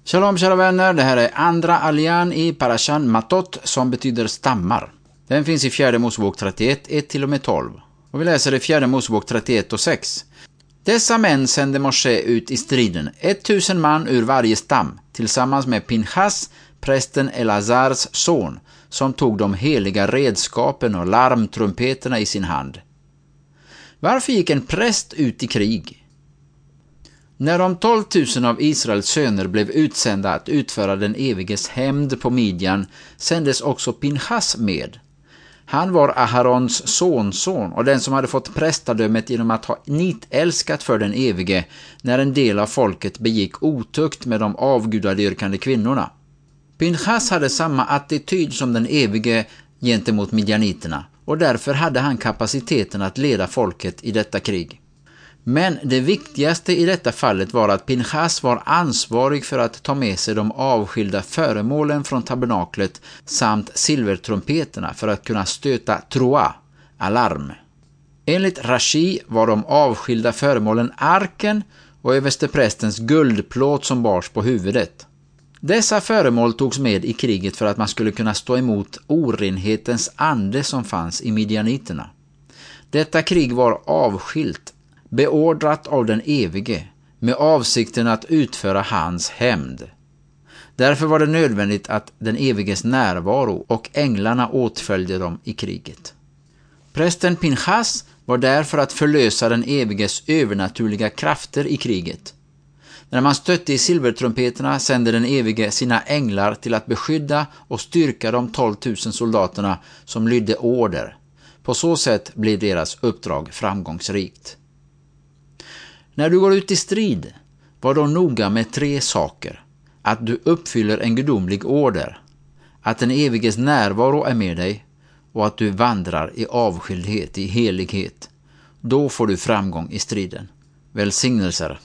Shalom kära vänner, det här är andra allian i Parashan Matot som betyder stammar. Den finns i 4 Mosebok 31, 1-12. Och vi läser i 4 Mosebok 31 och 6. Dessa män sände Moshe ut i striden, 1000 man ur varje stam, tillsammans med Pinchas, prästen Elazars son, som tog de heliga redskapen och larmtrumpeterna i sin hand. Varför gick en präst ut i krig? När de 12 000 av Israels söner blev utsända att utföra den eviges hämnd på Midjan, sändes också Pinchas med. Han var Aharons sonson och den som hade fått prästadömet genom att ha nitälskat för den evige när en del av folket begick otukt med de avgudadyrkande kvinnorna. Pinchas hade samma attityd som den evige gentemot midjaniterna och därför hade han kapaciteten att leda folket i detta krig. Men det viktigaste i detta fallet var att Pinchas var ansvarig för att ta med sig de avskilda föremålen från tabernaklet samt silvertrumpeterna för att kunna stöta troa, alarm. Enligt Rashi var de avskilda föremålen arken och översteprästens guldplåt som bars på huvudet. Dessa föremål togs med i kriget för att man skulle kunna stå emot orenhetens ande som fanns i midjaniterna. Detta krig var avskilt, beordrat av den evige, med avsikten att utföra hans hämnd. Därför var det nödvändigt att den eviges närvaro och änglarna åtföljde dem i kriget. Prästen Pinchas var där för att förlösa den eviges övernaturliga krafter i kriget. När man stötte i silvertrumpeterna sände den evige sina änglar till att beskydda och styrka de 12 000 soldaterna som lydde order. På så sätt blev deras uppdrag framgångsrikt. När du går ut i strid, var då noga med 3 saker. Att du uppfyller en gudomlig order, att den eviges närvaro är med dig och att du vandrar i avskildhet, i helighet. Då får du framgång i striden. Välsignelser.